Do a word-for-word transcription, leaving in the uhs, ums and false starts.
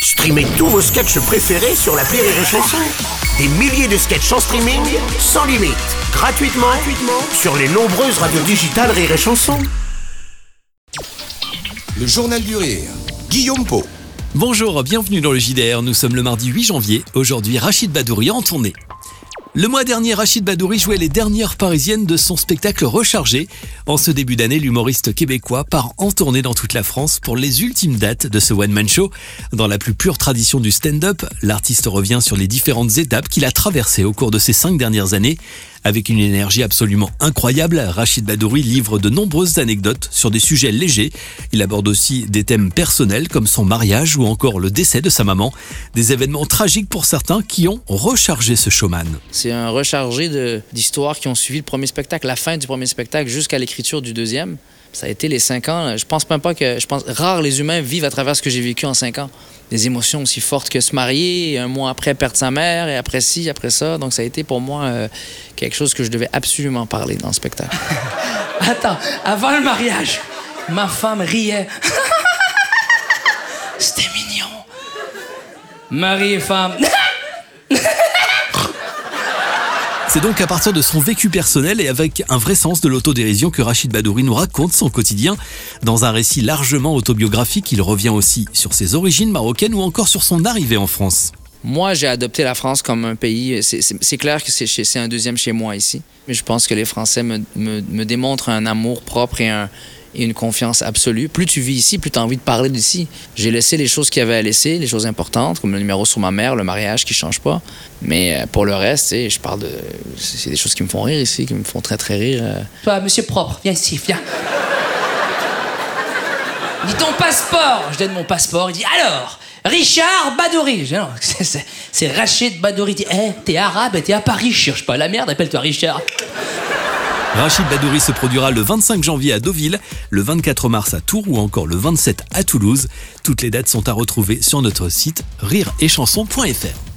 Streamez tous vos sketchs préférés sur l'appli Rire et Chanson. Des milliers de sketchs en streaming, sans limite, gratuitement, gratuitement sur les nombreuses radios digitales Rire et Chanson. Le Journal du Rire, Guillaume Pau. Bonjour, bienvenue dans le J D R. Nous sommes le mardi huit janvier. Aujourd'hui, Rachid Badouri en tournée. Le mois dernier, Rachid Badouri jouait les dernières parisiennes de son spectacle Rechargé. En ce début d'année, l'humoriste québécois part en tournée dans toute la France pour les ultimes dates de ce one-man show. Dans la plus pure tradition du stand-up, l'artiste revient sur les différentes étapes qu'il a traversées au cours de ces cinq dernières années. Avec une énergie absolument incroyable, Rachid Badouri livre de nombreuses anecdotes sur des sujets légers. Il aborde aussi des thèmes personnels comme son mariage ou encore le décès de sa maman. Des événements tragiques pour certains qui ont rechargé ce showman. C'est un rechargé de, d'histoires qui ont suivi le premier spectacle, la fin du premier spectacle jusqu'à l'écriture du deuxième. Ça a été les cinq ans. Je pense même pas que... Je pense rares les humains vivent à travers ce que j'ai vécu en cinq ans. Des émotions aussi fortes que se marier, et un mois après perdre sa mère, et après ci, après ça. Donc ça a été pour moi euh, quelque chose que je devais absolument parler dans le spectacle. Attends, avant le mariage, ma femme riait. C'était mignon. Mari et femme. C'est donc à partir de son vécu personnel et avec un vrai sens de l'autodérision que Rachid Badouri nous raconte son quotidien. Dans un récit largement autobiographique, il revient aussi sur ses origines marocaines ou encore sur son arrivée en France. Moi, j'ai adopté la France comme un pays. C'est, c'est, c'est clair que c'est, chez, c'est un deuxième chez moi ici. Mais je pense que les Français me, me, me démontrent un amour propre et, un, et une confiance absolue. Plus tu vis ici, plus tu as envie de parler d'ici. J'ai laissé les choses qu'il y avait à laisser, les choses importantes, comme le numéro sur ma mère, le mariage qui ne change pas. Mais pour le reste, je parle de... C'est des choses qui me font rire ici, qui me font très, très rire. Toi, monsieur propre, viens ici, viens. Dis ton passeport. Je donne mon passeport. Il dit, alors, Richard Badouri. Je dis, non, c'est, c'est, c'est Rachid Badouri. Il dit, hé, hey, t'es arabe et t'es à Paris. Je cherche pas la merde, appelle-toi Richard. Rachid Badouri se produira le vingt-cinq janvier à Deauville, le vingt-quatre mars à Tours ou encore le vingt-sept à Toulouse. Toutes les dates sont à retrouver sur notre site rire et chanson point f r.